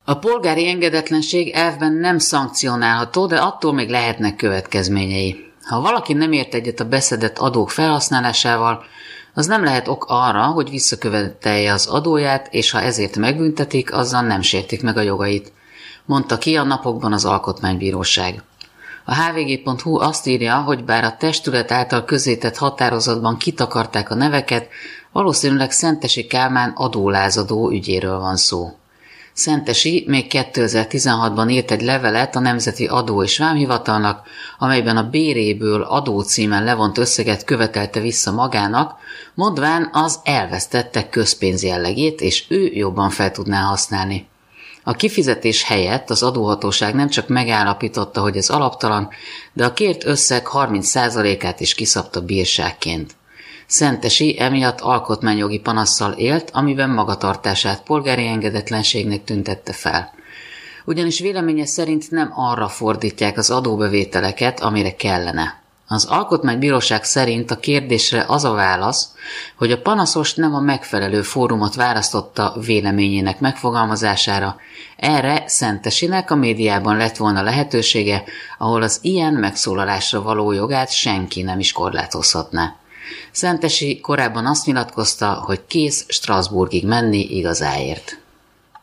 A polgári engedetlenség elvben nem szankcionálható, de attól még lehetnek következményei. Ha valaki nem ért egyet a beszedett adók felhasználásával, az nem lehet ok arra, hogy visszakövetelje az adóját, és ha ezért megbüntetik, azzal nem sértik meg a jogait, mondta ki a napokban az Alkotmánybíróság. A hvg.hu azt írja, hogy bár a testület által közzétett határozatban kitakarták a neveket, valószínűleg Szentesi Kálmán adólázadó ügyéről van szó. Szentesi még 2016-ban írt egy levelet a Nemzeti Adó- és Vámhivatalnak, amelyben a béréből adócímen levont összeget követelte vissza magának, mondván az elvesztette közpénz jellegét, és ő jobban fel tudná használni. A kifizetés helyett az adóhatóság nem csak megállapította, hogy ez alaptalan, de a kért összeg 30%-át is kiszabta bírságként. Szentesi emiatt alkotmányjogi panasszal élt, amiben magatartását polgári engedetlenségnek tüntette fel. Ugyanis véleménye szerint nem arra fordítják az adóbevételeket, amire kellene. Az Alkotmánybíróság szerint a kérdésre az a válasz, hogy a panaszos nem a megfelelő fórumot választotta véleményének megfogalmazására, erre Szentesinek a médiában lett volna lehetősége, ahol az ilyen megszólalásra való jogát senki nem is korlátozhatná. Szentesi korábban azt nyilatkozta, hogy kész Strasbourgig menni igazáért.